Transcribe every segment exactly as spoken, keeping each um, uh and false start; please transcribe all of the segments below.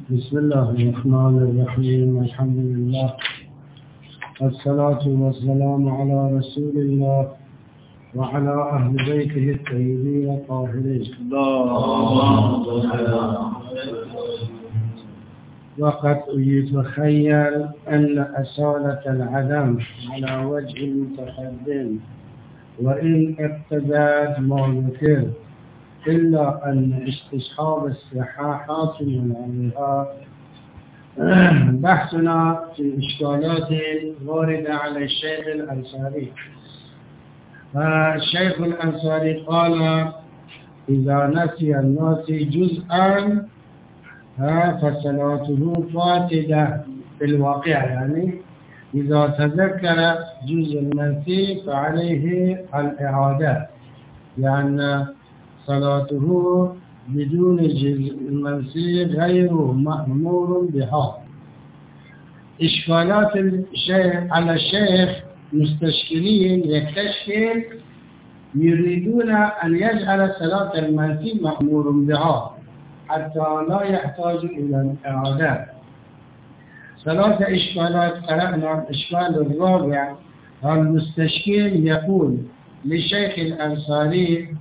بسم الله الرحمن الرحيم. الحمد لله والصلاة والسلام على رسول الله وعلى أهل بيته الطيبين الطاهرين. وقد يتخيل أن أصالة العدم على وجه المتقدم وإن اقتضت ما ذكر، إلا أن استصحاب الصحاحات من عليها. بحثنا في إشكالات واردة على الشيخ الأنصاري. فالشيخ الأنصاري قال: إذا نسي الناسي جزءا فصلاته فاسدة في الواقع، يعني إذا تذكر جزء المنسي فعليه الإعادة، يعني صلاته بدون جزء المنسي غير مأمور بها. إشكالات الشيخ على الشيخ مستشكلين يكتشف يريدون أن يجعل صلاة المنسي مأمور بها حتى لا يحتاج إلى الإعادة. ثلاث إشكالات قرأنا. الإشكال الرابع، المستشكل يقول للشيخ الأنصاري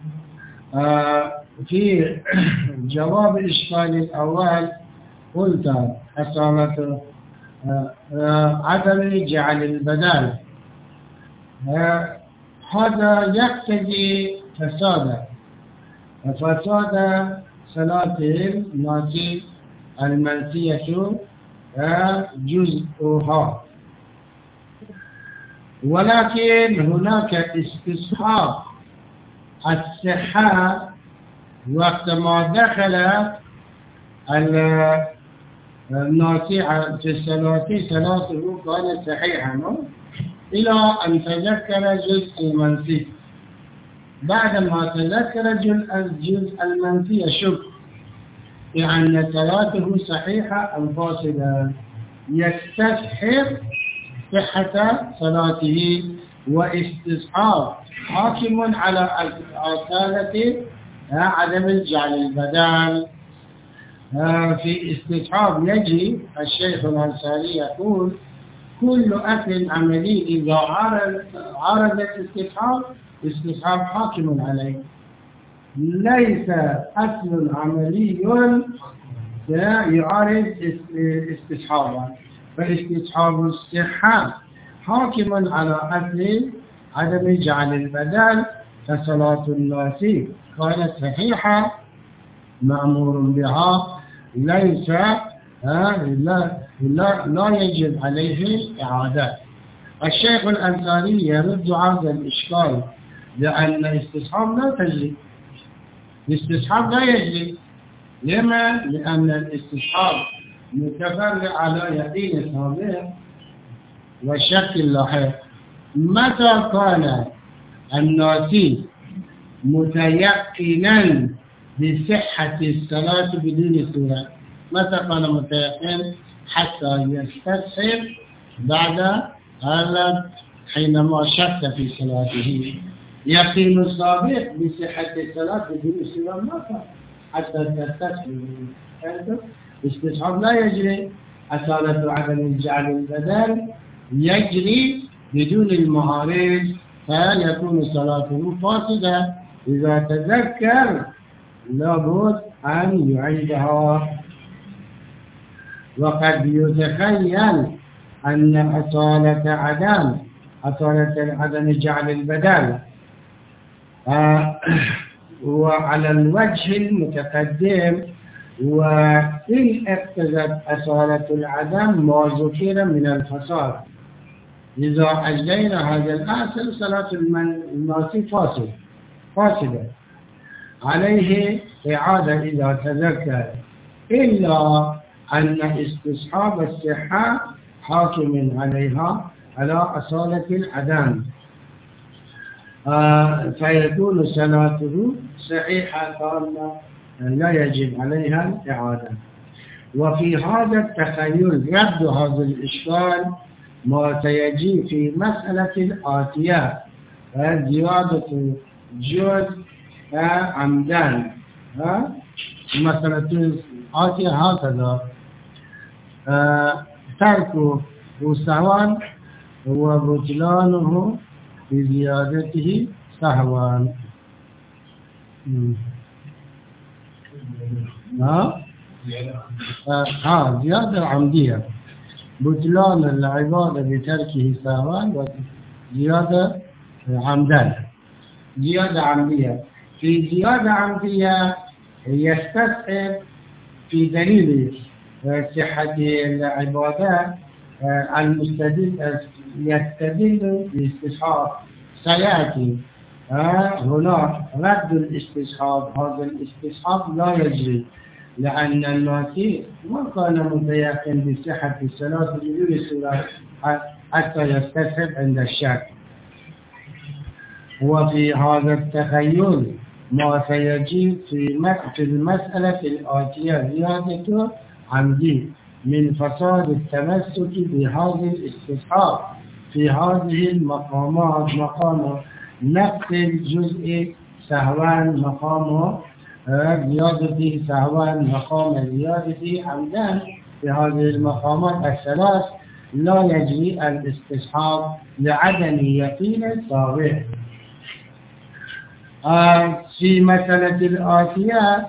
في جواب الإشكال الأول قلت أصالة عدم جعل البدل، هذا يقتضي فساد فساد صلاة الناسي المنسية جزءها، ولكن هناك استصحاب الصحة وقت ما دخل الناسي في الصلاة صلاته كانت صحيحة إلى أن تذكر جزء المنسي. بعدما تذكر الجزء المنسي شك بأن صلاته صحيحة أم فاسدة، يستصحب صحة صلاته. واستصحاب حاكم على أصالة عدم الجعل البدل. في استصحاب يجي الشيخ الأنصاري يقول: كل أصل عملي إذا عرض عرض استصحاب استصحاب حاكم عليه، ليس أصل عملي يعارض استصحابا، فاستصحاب الصحة حاكم على أصل عدم جعل البدل. فصلاة الناسي كانت صحيحة مأمور بها، ليس لا, لا, لا يجب عليه إعادة. الشيخ الأنصاري يرد هذا الإشكال لأن الاستصحاب لا تجري، الاستصحاب لا يجري. لما؟ لأن الاستصحاب متفرع على يقين سابق وشك لاحق. متى كان الناسي متيقنا بصحة الصلاة بدون سورة؟ متى كان متيقن؟ حتى يستصحب بعد هذا حينما شك في صلاته. يقين السابق بصحة الصلاة بدون سورة ما كان حتى يستصحب. استصحاب لا يجري. أصالة عدم جعل البدل يجري بدون المعارض، فيكون صلاته فاسدة. إذا تذكر لابد أن يعيدها. وقد يتخيل أن أصالة عدم أصالة عدم جعل البدل آه وعلى الوجه المتقدم، وإن اقتضت أصالة العدم ما ذكر من الفساد. إذا أجلينا هذا الأصل صلاة الناسي فاسد فاسدة، عليه إعادة إذا تذكر، إلا أن استصحاب الصحة حاكم عليها على أصالة العدم، آه فيكون صلاته صحيحة تامة لا يجب عليها الإعادة. وفي هذا التخيل رد هذا الإشكال ما سيجي في مسألة الآتية، زيادة جزء عمدان. مسألة الآتية هكذا: آه تركه سهوا وبطلانه بزيادته سهوا. ها آه زيادة عمدية، بطلان العبادة بتركه سهوا وزيادة عمدا. زيادة عمدية، في زيادة عمدية يستصحب في دليل صحة العبادات المستدل يستدل باستصحاب سيأتي هنا رد الاستصحاب. هذا الاستصحاب لا يجري لأن الناسي ما كان متيقن بصحة الصلاة بدون الصلاة حتى يستصحب عند الشك. وفي هذا التخيل ما سيجي في المسألة الآتية زيادة عمدي من فساد التمسك بهذه الاستصحاب في هذه المقامات، مقام نقص الجزء سهوا، مقام زيادة سهوا، مقام زيادة عمدا. في هذه المقامات الثلاث لا يجري الاستصحاب لعدم يقين السابق. في مسألة الآتية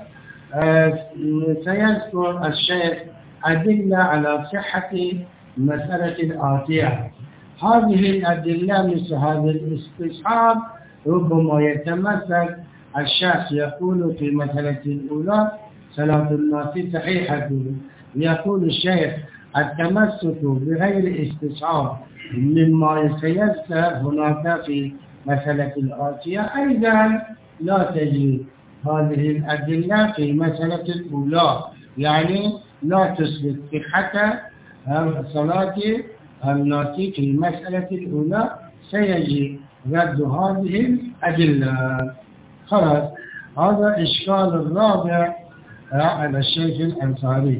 سيذكر الشيخ أدلة على صحة مسألة الآتية. هذه الأدلة مثل هذا الاستصحاب ربما يتمسك الشخص يقول في مسألة الأولى صلاة الناس صحيحة، يقول الشيخ التمسك بغير استصحاب مما سيذكر هناك في مسألة الآتية أيضا لا تجري هذه الأدلة في مسألة الأولى، يعني لا تثبت صحة صلاة الناس في المسألة الأولى، سيجي رد هذه الأدلة. خلاص، هذا إشكال الرابع على الشيخ الأنصاري.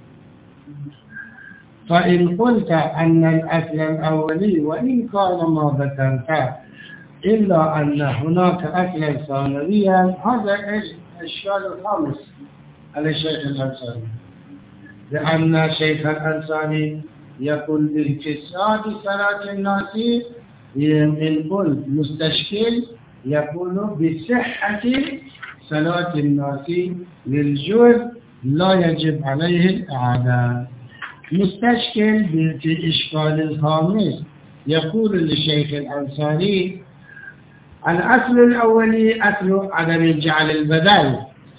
فإن قلت أن الأصل الأولي وإن كان ما ذكرت إلا أن هناك أصلا ثانويا، هذا الإشكال الخامس على الشيخ الأنصاري، لأن الشيخ الأنصاري يقول بانفساد صلاة الناس من كل مستشكل، يقول بصحة صلاة الناس للجزء لا يجب عليه الإعادة. مستشكل في إشكال الخامس يقول للشيخ الأنصاري الأصل الأولي أصل عدم جعل البدل،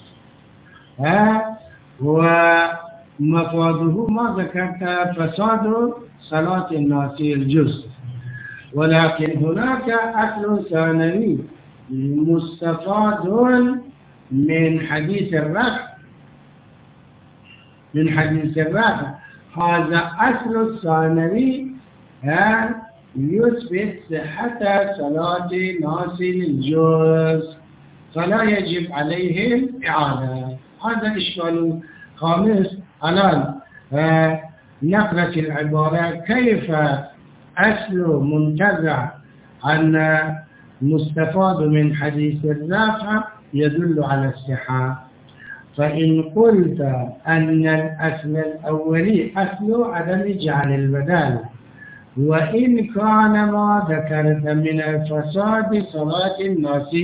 ها ومفاده ما ذكرت فساد صلاة الناس الجزء، ولكن هناك أصل ثانوي مستفاد من حديث الرفع من حديث الرفع هذا أصل ثانوي يثبت صحة صلاة ناس الجزء فلا يجب عليه الإعادة. هذا إشكال خامس. الآن نقرأ العبارة كيف أصل منتزع أن مستفاد من حديث الرفع يدل على الصحة. فإن قلت أن الأصل الأولي أصل عدم جعل البدل، وإن كان ما ذكرت من الفساد صلاة الناس،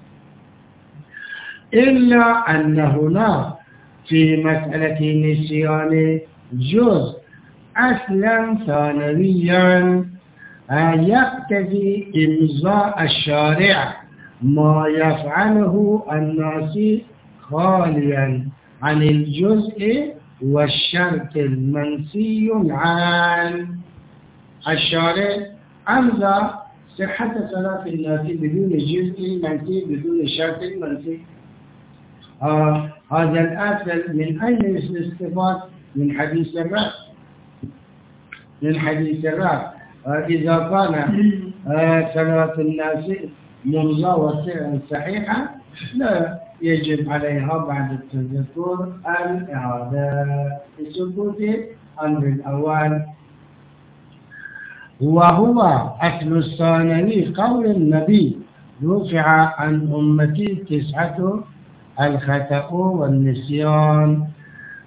إلا أن هنا في مسألة نسيان جزء أصلا ثانويا يقتضي إمضاء الشارع ما يفعله الناس خاليا عن الجزء والشرط المنسي عنه. الشارع أمضى صحة صلاة الناس بدون جزء منسي بدون شرط منسي. آه هذا الأصل من أين الاستفاد؟ من حديث الرفع. من حديث الرفع آه إذا كان آه صلاة الناس ممضى صحيحة لا يجب عليها بعد التذكر الإعادة لثبوت الأمر الأول. وهو أصل الثانوي قول النبي رفع عن أمتي تسعة الخطأ والنسيان.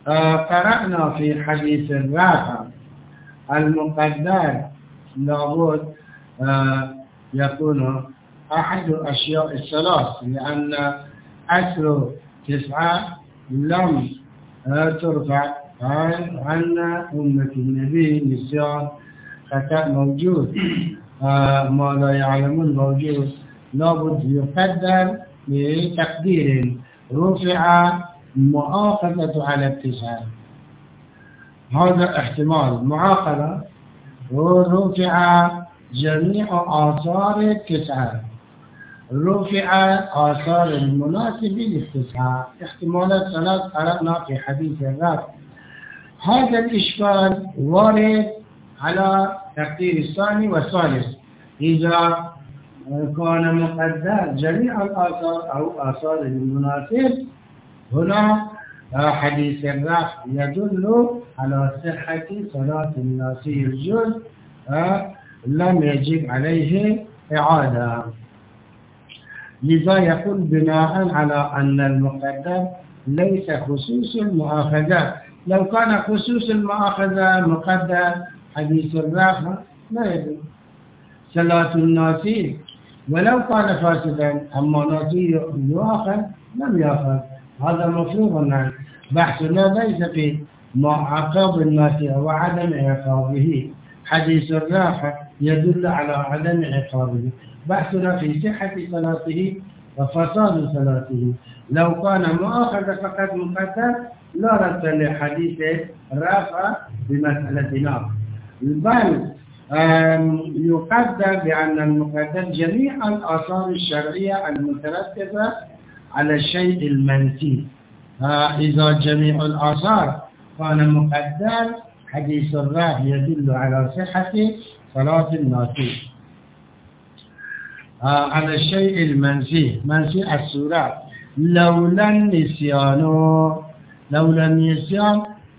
آه قرأنا في حديث الرافع المقدر لابد آه يكون أحد أشياء الثلاث، لأن أصل تسعة لم آه ترفع عن أمة النبي نسيان خطأ موجود، آه ما لا يعلمون موجود، لابد يقدر بتقدير رفع مؤاخذة على التسعة. هذا احتمال معاقبة ورفع جميع آثار التسعة، رفع آثار المناسب للتسعة. احتمالات ثلاث قرأنا في حديث الرافع. هذا الإشكال وارد على تقدير الثاني والثالث. إذا كان مقدر جميع الآثار أو آثار المناسب، هنا حديث الرافع يدل على صحة صلاة الناسي الجزء لم يجب عليه إعادة. لذا يقول بناء على أن المقدر ليس خصوص المؤاخذة. لو كان خصوص المؤاخذة مقدر حديث الرافع لا يدل صلاة الناسي، ولو كان فاسدا أما ناسي يؤاخذ لم يأخذ. هذا مفروض عنه. بحثنا ليس في عقاب الناسي وعدم عقابه. حديث الرافع يدل على عدم عقابه. بحثنا في صحة صلاته وفساد صلاته. لو كان مؤاخذ فقط مقدر لا رد لحديث الرافع بمسألتنا، بل يقدر بأن المقدر جميع الآثار الشرعية المترتبة على الشيء المنسي. إذا جميع الآثار كان مقدر، حديث الرافع يدل على صحة صلاة الناسي على الشيء المنسي، منسي السورة. لولا النسيان لولا النسيان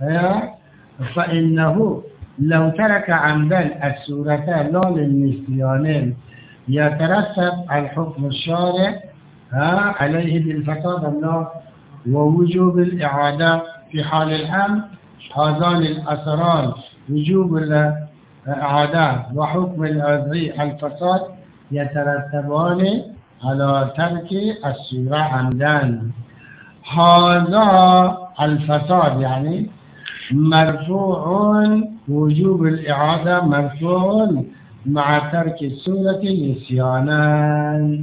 فإنه لو ترك عمدا السورة لا للنسيان يترتب الحكم الشارع عليه بالفساد الله ووجوب الإعادة في حال الأمر. هذان الأثران وجوب الإعادة وحكم العذري الفساد يترتبان على ترك السورة عمدا. هذا الفساد يعني مرفوع، وجوب الإعادة مرفوع مع ترك السورة نسيانا.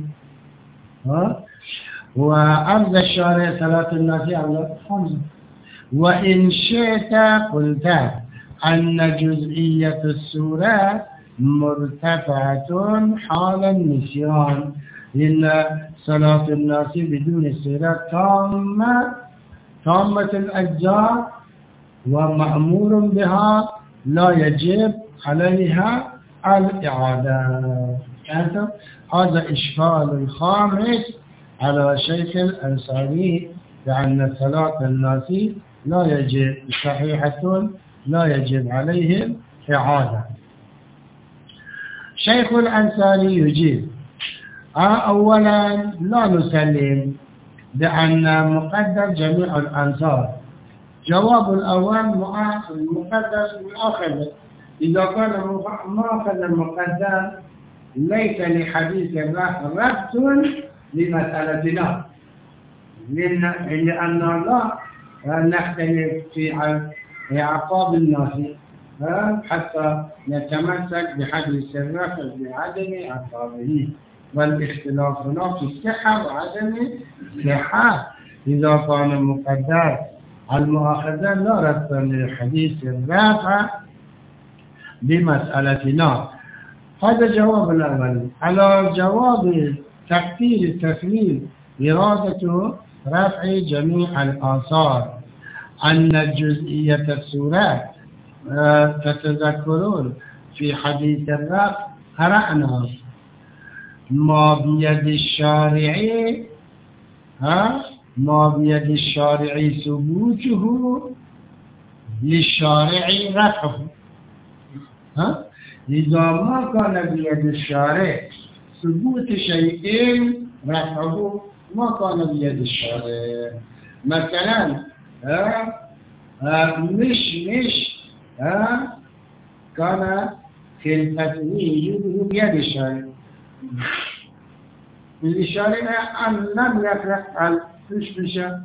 وأرض الشارع صلاة الناسي على خمسة. وإن شئت قلت أن جزئية السورة مرتفعة حال النسيان، لأن صلاة الناس بدون السورة تامة تامة الأجزاء ومأمور بها لا يجب عليها الإعادة. هذا إشكال الخامس على شيخ الأنصاري بأن صلاة الناس لا يجب صحيحة لا يجب عليهم إعادة. شيخ الأنصاري يجيب أولا لا نسلم بأن مقدر جميع الأنصار. جواب الأول مقدر مؤاخذ. إذا كان مؤاخذ المقدر ليس لحديث ربط لمسألتنا، لأن لا نختلف في عقاب الناس حتى نتمسك بحديث الرفع بعدم عقابه، والاختلاف هنا في الصحة وعدم الصحة. إذا كان مقدر المؤاخذة لا رد لحديث الرفع بمسألتنا. هذا جواب الأول. على جواب تقدير التسليم إرادة رفع جميع الآثار أن جزئية السورة تتذكرون في حديث الرفع قرأنا ما بيد الشارع ها ما بيد الشارع ثبوته للشارع رفعه. ها إذا ما كان بيد الشارع ثبوت شيء رفعه ما كان بيد الشارع. مثلا مش مش كان خلفته وجوده بيد الشارع. الإشارة أن لم يفعل مشمشة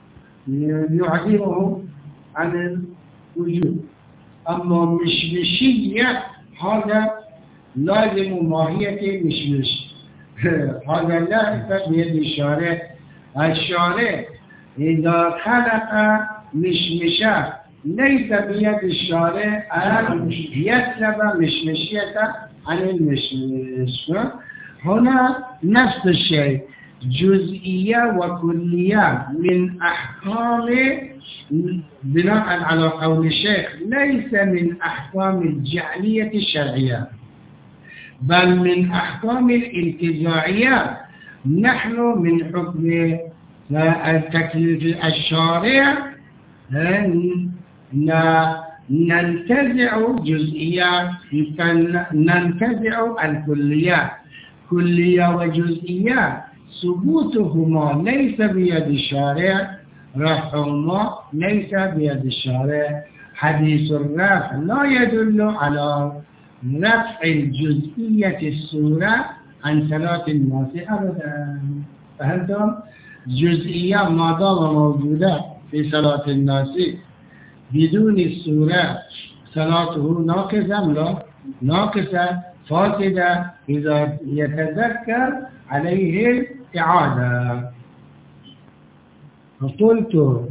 يعدمه عن الوجود. أما مشمشية هذا لازم ماهية مشمش، هذا لا يفعل بيد الشارع. الشارع إذا خلق مشمشة ليس بيد الشارع أن يسلب مشمشية عن المشمش. هنا نفس الشيء، جزئية وكلية من أحكام، بناء على قول الشيخ، ليس من أحكام الجعلية الشرعية بل من أحكام الانتزاعية. نحن من حكم التكليف الشارع ننتزع جزئيات، ننتزع الكليات. كلية وجزئية ثبوتهما ليس بيد الشارع، رفعهما ليس بيد الشارع. حديث الرفع لا يدل على رفع الجزئية الصورة عن صلاة الناس أبدا. فهمتم؟ جزئية ما دام موجودة في صلاة الناس بدون الصورة صلاته ناقصة أم لا؟ ناقصة فاسدة، إذا يتذكر عليه الإعادة. قلت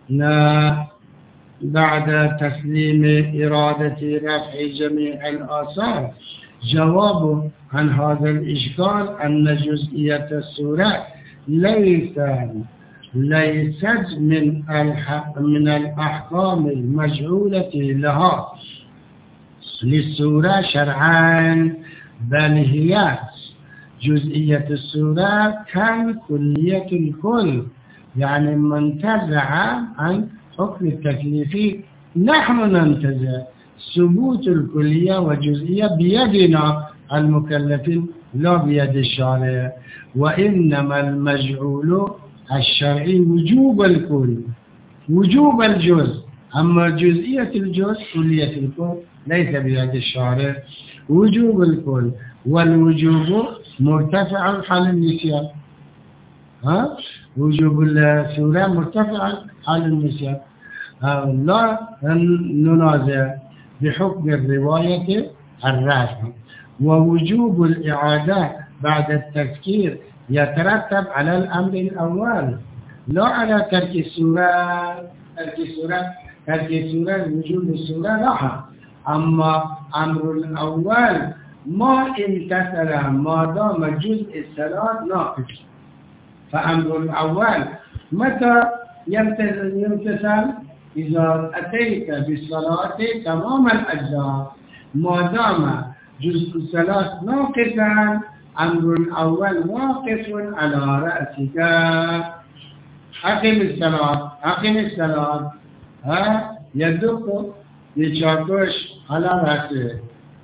بعد تسليم إرادة رفع جميع الآثار جواب عن هذا الإشكال أن جزئية الصورة ليس ليست من من الأحكام المجعولة لها للصورة شرعا، بل هي جزئية الصورة كالكلية الكل، يعني منتزعة عن حكم التكليف. نحن ننتزع ثبوت الكلية وجزئية بيدنا المكلفين لا بيد الشارع، وإنما المجعول الشرعي وجوب الكل وجوب الجزء، أما جزئية الجزء كلية الكل ليس بيد الشارع. وجوب الكل والوجوب مرتفع حال النسيان. ها وجوب السورة مرتفع حال النسيان. لا ننازع بحكم الرواية الرافع. ووجوب الإعادة بعد التذكير يترتب على الأمر الأول لا على ترك السورة. ترك السورة ترك السورة وجوب السورة لا، أما أمر الأول ما امتثل ما دام جزء الصلاة ناقص. فأمر الأول متى يمتثل؟ إذا أتيت بالصلاة تمام الأجزاء، ما دام جزء الصلاة ناقصا أمر الأول واقف على رأسك. أقم الصلاة أقم الصلاة ها يدق يشاكوش على رأسه.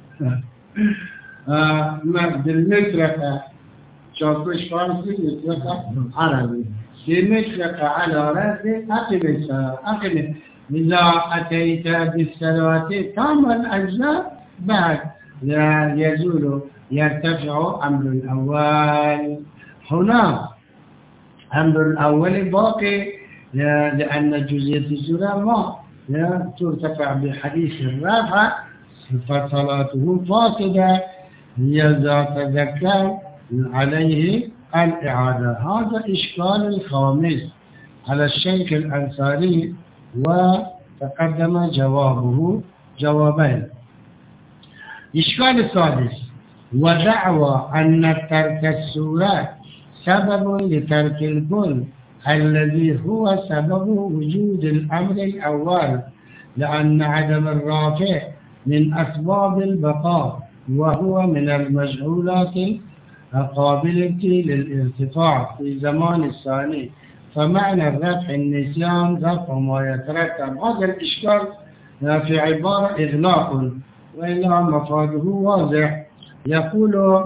بالمطرقة شاكوش فارسي، مطرقة عربي. بالمطرقة على رأسه أقم الصلاة أقم. إذا أتيت بالصلاة تام الأجزاء بعد يزول يرتفع أمر الأول. هنا أمر الأول باقي لأن جزئية السورة ما ترتفع بحديث الرفع، فصلاته فاسدة إذا تذكر عليه الإعادة. هذا إشكال الخامس على الشيخ الأنصاري، وتقدم جوابه جوابين. إشكال السادس: ودعوى أن ترك السورة سبب لترك الكل الذي هو سبب وجود الأمر الأول، لأن عدم الرافع من أسباب البقاء وهو من المجهولات القابلة للارتفاع في زمان الثاني، فمعنى الرفع النسيان رفع ما يترتب. هذا الإشكال في عبارة إغلاق، وإلا مفاده واضح. يقول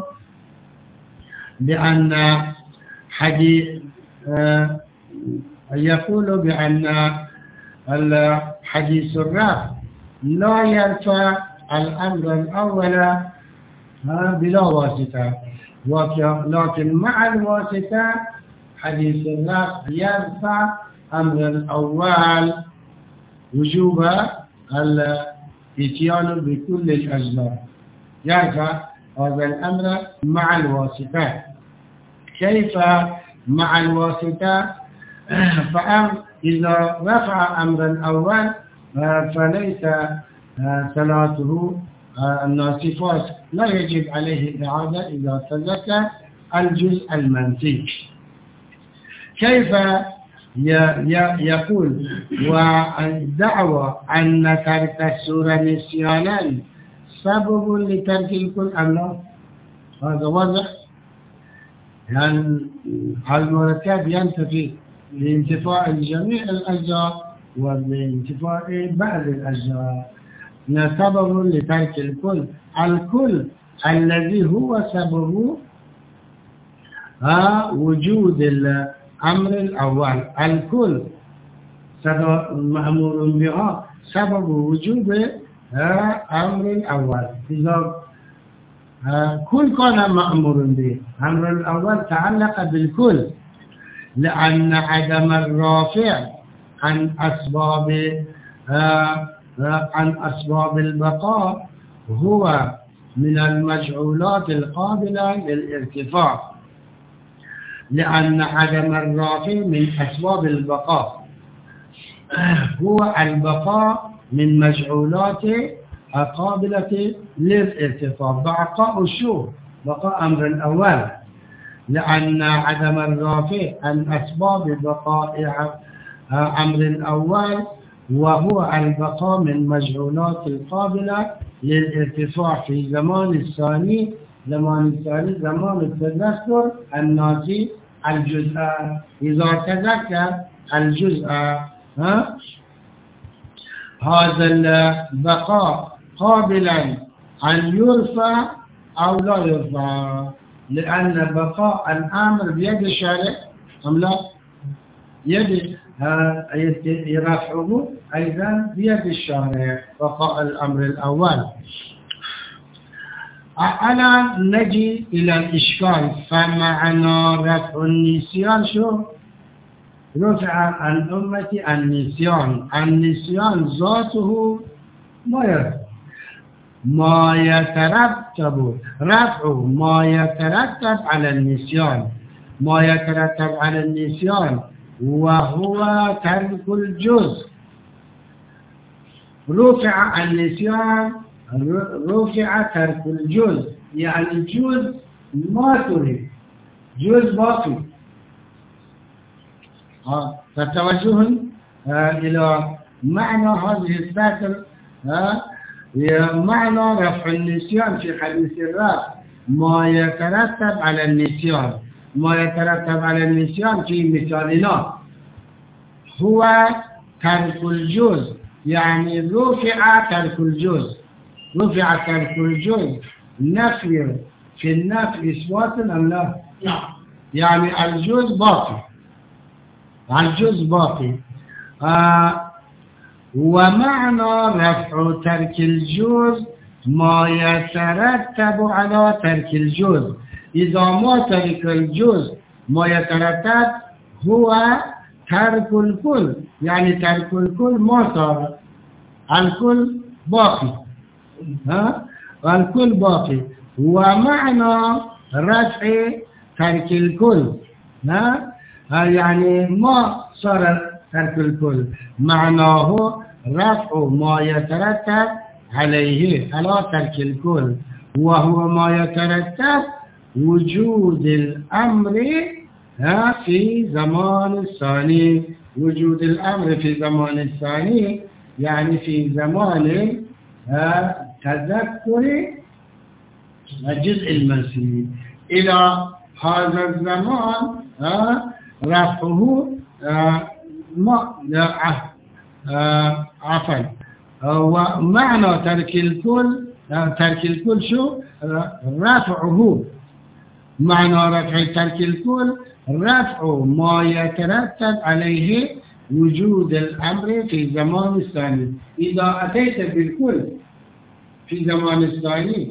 بأن حديث يقول بأن حديث الرفع لا يرفع الأمر الأول بلا واسطة، لكن مع الواسطة حديث الرفع يرفع أمر الأول وجوب الاتيان بكل الأجزاء، يرفع هذا الأمر مع الواسطة. كيف مع الواسطة؟ فإذا رفع أمر الأول فليس صلاته الناصفات لا يجب عليه الإعادة إذا تذكر الجزء المنفي. كيف يقول والدعوة أن ترك السورة نسيانا سبب لترك الكل أم لا؟ هذا واضح، يعني المركب ينتفي لانتفاء جميع الأجزاء وبانتفاء بعض الأجزاء، سبب لترك الكل. الكل الذي هو سبب وجود الأمر الأول، الكل سبب مأمور بها سبب وجود الأمر الأول. إذا كل كان مأمور به، الأمر الأول تعلق بالكل، لأن عدم الرافع عن أسباب عن أسباب البقاء هو من المجعولات القابلة للارتفاع، لأن عدم الرافع من أسباب البقاء هو البقاء من مجعولات قابلة للارتفاع. بقاء شو؟ بقاء أمر الأول، لأن عدم الرافع عن أسباب بقاء أمر الأول وهو البقاء من مجعولات القابلة للارتفاع في زمان الثاني. زمان الثاني زمان التذكر الناسي الجزء، إذا تذكر الجزء ها هذا البقاء قابلا أن يرفع أو لا يرفع، لأن بقاء الأمر بيد الشارع أم لا؟ يد رفعه أيضا بيد الشارع، بقاء الأمر الأول. الآن نجي إلى الإشكال. فمعنى رفع النسيان شو؟ رفع عن أمة النسيان، النسيان ذاته ما يرفع ما يترتب رفع ما يترتب على النسيان، ما يترتب على النسيان وهو ترك الجزء. رفع النسيان رفع ترك الجزء، يعني الجزء ما تريد، جزء باقي. ها فتوجه إلى معنى هذه السطر. معنى رفع النسيان في حديث الرفع ما يترتب على النسيان، ما يترتب على النسيان في مثالنا هو ترك الجزء، يعني رفع ترك الجزء. رفع ترك الجزء نفي في النفي إثبات أم لا؟ يعني الجزء باقي، الجزء باقي. آه ومعنى رفع ترك الجزء ما يترتب على ترك الجزء. إذا ما ترك الجزء ما يترتب هو ترك الكل، يعني ترك الكل ما صار، الكل باقي. ها الكل باقي. ومعنى رفع ترك الكل ها يعني ما صار ترك الكل، معناه رفع ما يترتب عليه على ترك الكل، وهو ما يترتب وجود الأمر في زمان الثاني. وجود الأمر في زمان الثاني يعني في زمان تذكر الجزء المنسي. إلى هذا الزمان رفعه ما عفوا. ومعنى ترك الكل ترك الكل شو؟ رفعه. معنى رفع ترك الكل رفع ما يترتب عليه وجود الأمر في زمان الثاني. إذا أتيت بالكل في زمان الثاني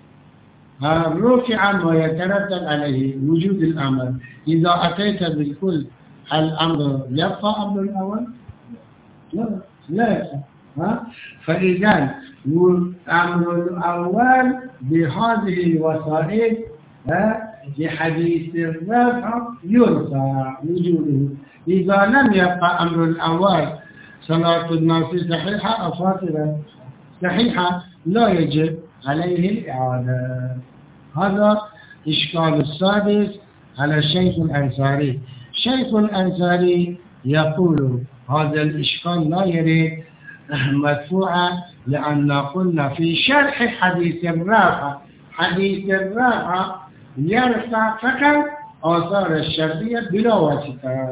رفع ما يترتب عليه وجود الأمر. إذا أتيت بالكل هل الأمر يبقى أمر الأول؟ لا لا. ها؟ فإذا الأمر الأول بهذه الوسائل بحديث الرفع يرفع وجوده. إذا لم يبقى أمر الأول صلاة الناس صحيحة أو فاصلة صحيحة لا يجب عليه الإعادة. هذا إشكال السادس على الشيخ الأنصاري. الشيخ الأنصاري يقول هذا الإشكال لا يريد مدفوعا، لأن قلنا في شرح حديث الرافع حديث الرافع يرفع فقط آثار الشرعية بلا واسطة.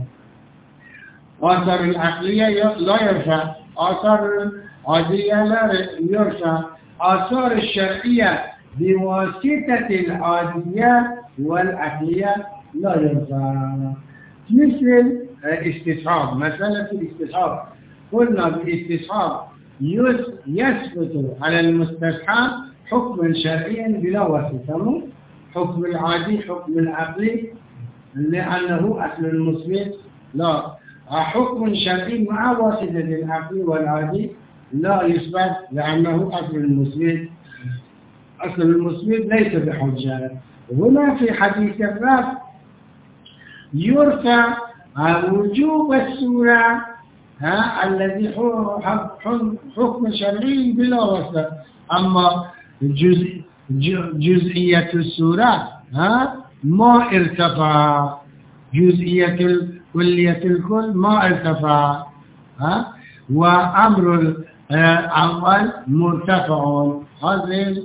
آثار العقلية لا يرفع، آثار العادية لا يرفع، آثار الشرعية بواسطة العادية والعقلية لا يرفع. مثل استصحاب، مسألة الاستصحاب قلنا بالاستصحاب يثبت على المستصحاب حكم شرعي بلا واسطة، حكم العادي حكم العقلي لأنه أصل المثبت لا، حكم شرعي مع واسطة العقل والعادي لا يثبت لأنه أصل المثبت أصل المثبت ليس بحجة. هنا في حديث الرفع يرفع وجوب السورة ها الذي حكم شرعي بلا واسطة، أما جزء جزئية السورة ها ما ارتفع، جزئية كلية الكل ما ارتفع ها، وأمر الأول مرتفع. هذه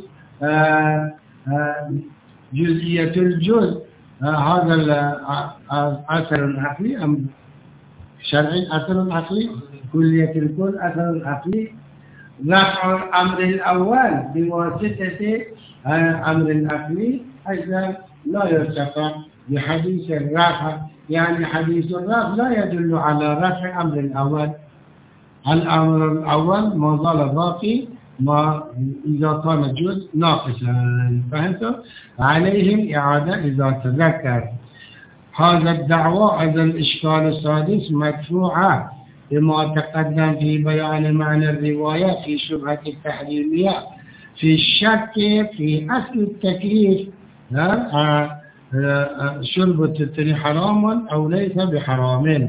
جزئية الجزء هذا الأثر عقلي أم شرعي؟ أثر عقلي. كلية الكل أثر عقلي. رفع الأمر الأول بواسطة أمر العقلي أيضا لا يرتفع بحديث الرفع. يعني حديث الرفع لا يدل على رفع أمر الأول. الأمر الأول ما ظل باقي ما إذا كان جزء ناقصا. فهمتوا؟ عليهم إعادة إذا تذكر. هذا الدعوة أيضا الإشكال السادس مدفوعة بما تقدم في بيان معنى الرواية في شبهة التحريمية في الشك في أصل التكليف. شرب التتر حرام أو ليس بحرام.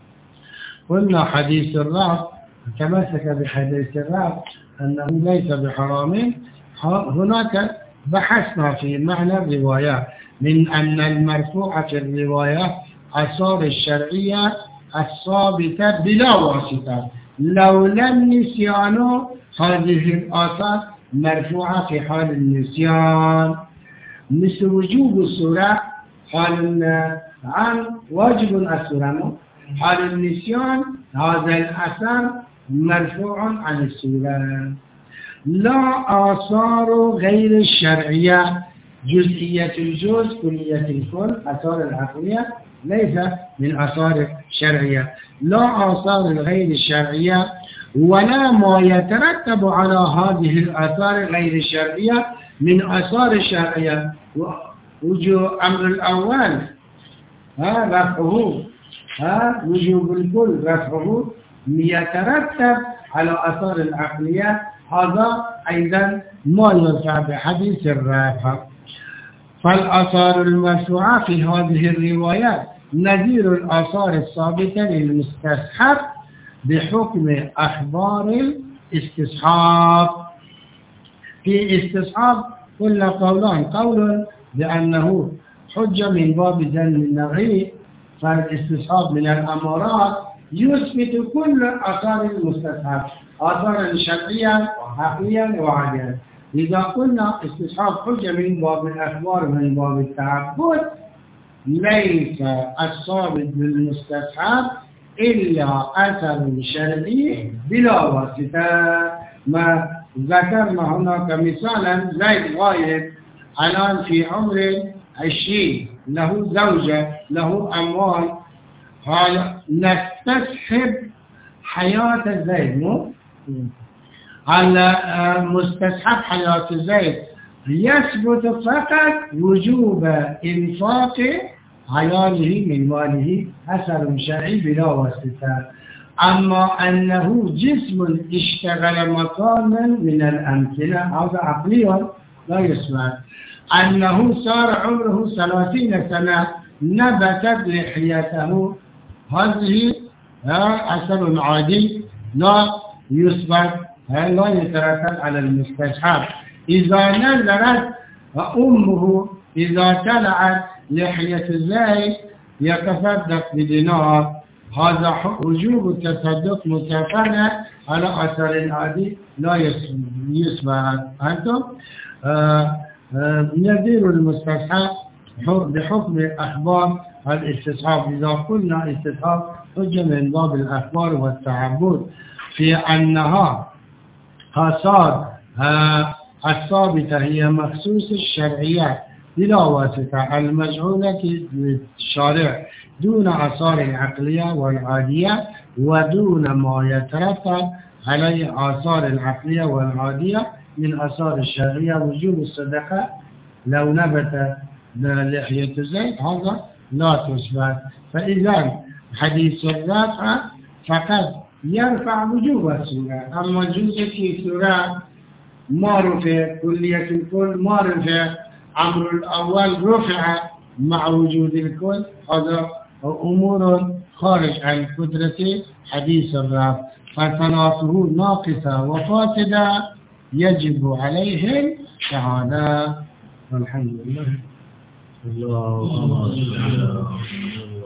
قلنا حديث الرفع تمسك بحديث الرفع أنه ليس بحرام. هناك بحثنا في معنى الرواية من أن المرفوع في الرواية آثار الشرعية الثابتة بلا واسطة، لولا النسيان هذه الآثار مرفوعة في حال النسيان، مثل وجوب السورة حال عن واجب السورة، حال النسيان هذا الأثر مرفوع عن السورة. لا آثار غير الشرعية، جزئية الجزء كلية الكل آثار العقلية ليس من آثار الشرعية. لا آثار غير الشرعية ولا ما يترتب على هذه الآثار غير الشرعية من آثار الشرعية. وجوب أمر الأول ها رفعه، ها وجوب الكل رفعه يترتب على آثار العقلية، هذا أيضا ما يرفع بحديث الرفع. فالآثار المرفوعة في هذه الروايات نظير الآثار الثابتة للمستصحب بحكم أخبار الاستصحاب. في استصحاب قلنا قولان، قول بأنه حجة من باب ذم النغي، فالاستصحاب من الأمارات يثبت كل آثار المستصحب، آثار شرعية عقليا وعاديا. إذا قلنا استصحاب حجة من باب الأخبار من باب التعبد، ليس الثابت بالمستصحب إلا أثر شرعي بلا واسطة. ما ذكرنا هناك مثالا زيد غايب الآن في عمر عشرين، له زوجة له أموال، هذا نستصحب حياة الزيد، مو على مستصحب حياة الزيد يثبت فقط وجوب إنفاق عياله من ماله أثر شرعي بلا واسطة. أما أنه جسم اشتغل مكانا من الأمكنة هذا عقليا لا يسمع. أنه صار عمره ثلاثين سنة نبتت لحيته هذه أثر عادي لا يثبت، لا يترتب على المستصحب. إذا نزلت أمه إذا طلعت لحية الزيد يتصدق بدينار، هذا وجوب التصدق متفرع على أثر عادي لا يثبت. أنتم آه آه نذير المستصحب بحكم أخبار الاستصحاب. إذا قلنا استصحاب حجة من باب الأخبار والتعبد في أنها آثار الثابتة هي مخصوص الشرعيات بلا واسطة المجعولة للشارع دون آثار العقلية والعادية ودون ما يترتب عليه آثار العقلية والعادية من آثار الشرعية. وجوب الصدقة لو نبت لحية الزيت هذا لا تثبت. فإذا حديث الرفع فقد يرفع وجوب السورة، أما جزء في سورة ما رفع كلية الكل ما رفع أمر الأول رفع مع وجود الكل، هذا أمور خارج عن قدرة حديث الرفع، فصلاته ناقصة وفاسدة يجب عليهم شهادة. الحمد لله. الله